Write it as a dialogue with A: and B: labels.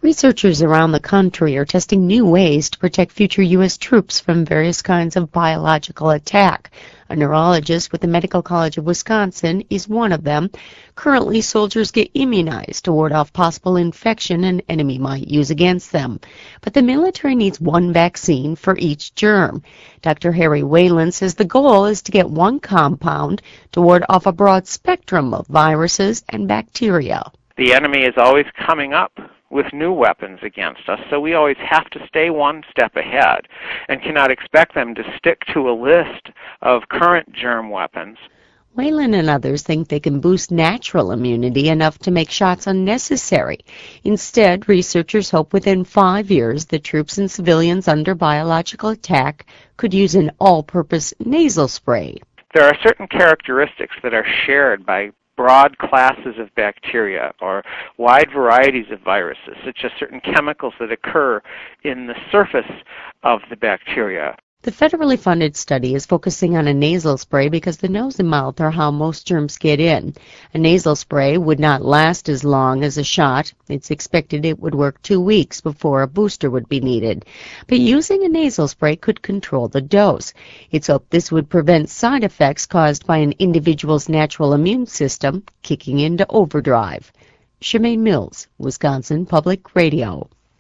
A: Researchers around the country are testing new ways to protect future U.S. troops from various kinds of biological attack. A neurologist with the Medical College of Wisconsin is one of them. Currently, soldiers get immunized to ward off possible infection an enemy might use against them. But the military needs one vaccine for each germ. Dr. Harry Whalen says the goal is to get one compound to ward off a broad spectrum of viruses and bacteria.
B: The enemy is always coming up with new weapons against us, so we always have to stay one step ahead and cannot expect them to stick to a list of current germ weapons.
A: Whalen and others think they can boost natural immunity enough to make shots unnecessary. Instead, researchers hope within 5 years the troops and civilians under biological attack could use an all-purpose nasal spray.
B: There are certain characteristics that are shared by broad classes of bacteria or wide varieties of viruses, such as certain chemicals that occur in the surface of the bacteria.
A: The federally funded study is focusing on a nasal spray because the nose and mouth are how most germs get in. A nasal spray would not last as long as a shot. It's expected it would work 2 weeks before a booster would be needed. But using a nasal spray could control the dose. It's hoped this would prevent side effects caused by an individual's natural immune system kicking into overdrive. Shemaine Mills, Wisconsin Public Radio.